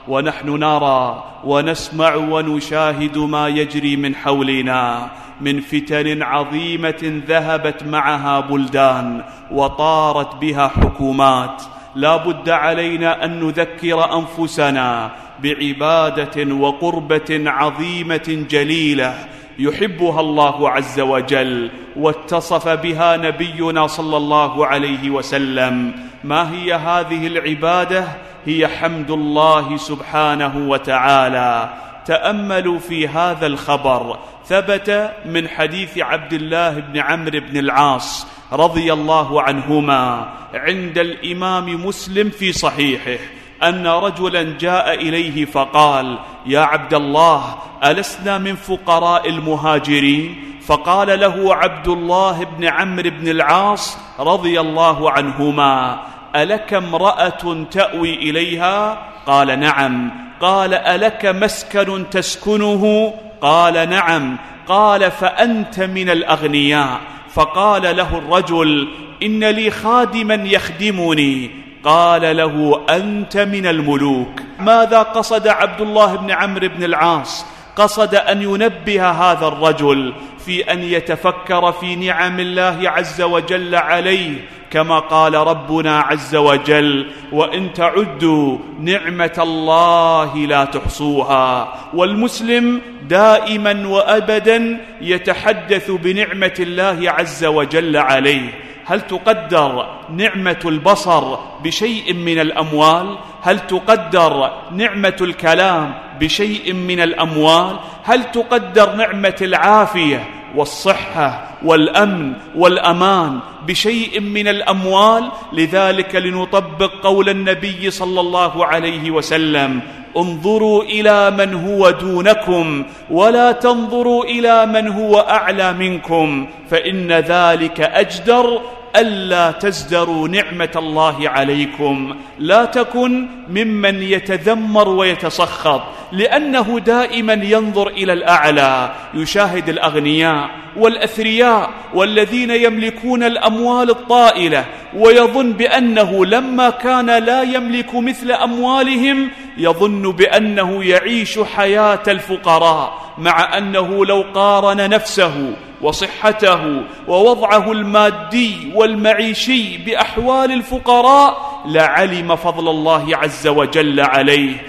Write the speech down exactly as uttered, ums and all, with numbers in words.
ونحن نرى ونسمع ونشاهد ما يجري من حولنا من فتن عظيمة ذهبت معها بلدان وطارت بها حكومات. لا بد علينا أن نذكر أنفسنا بعبادة وقربة عظيمة جليلة يحبها الله عز وجل واتصف بها نبينا صلى الله عليه وسلم. ما هي هذه العبادة؟ هي حمد الله سبحانه وتعالى. تأملوا في هذا الخبر، ثبت من حديث عبد الله بن عمرو بن العاص رضي الله عنهما عند الإمام مسلم في صحيحه أن رجلا جاء إليه فقال: يا عبد الله، ألسنا من فقراء المهاجرين؟ فقال له عبد الله بن عمرو بن العاص رضي الله عنهما: ألك امرأة تأوي إليها؟ قال: نعم. قال: ألك مسكن تسكنه؟ قال: نعم. قال: فأنت من الأغنياء. فقال له الرجل: إن لي خادما يخدمني. قال له: أنت من الملوك. ماذا قصد عبد الله بن عمرو بن العاص؟ قصد أن ينبه هذا الرجل في أن يتفكر في نعم الله عز وجل عليه، كما قال ربنا عز وجل: وإن تعدوا نعمة الله لا تحصوها. والمسلم دائما وأبدا يتحدث بنعمة الله عز وجل عليه. هل تقدر نعمة البصر بشيء من الأموال؟ هل تقدر نعمة الكلام بشيء من الأموال؟ هل تقدر نعمة العافية والصحة والأمن والأمان بشيء من الأموال؟ لذلك لنطبق قول النبي صلى الله عليه وسلم: انظروا إلى من هو دونكم ولا تنظروا إلى من هو أعلى منكم، فإن ذلك أجدر ألا تزدروا نعمة الله عليكم. لا تكن ممن يتذمر ويتسخط، لأنه دائما ينظر إلى الأعلى، يشاهد الأغنياء والأثرياء والذين يملكون الأموال الطائلة، ويظن بأنه لما كان لا يملك مثل أموالهم يظن بأنه يعيش حياة الفقراء، مع أنه لو قارن نفسه وصحته ووضعه المادي والمعيشي بأحوال الفقراء لعلم فضل الله عز وجل عليه.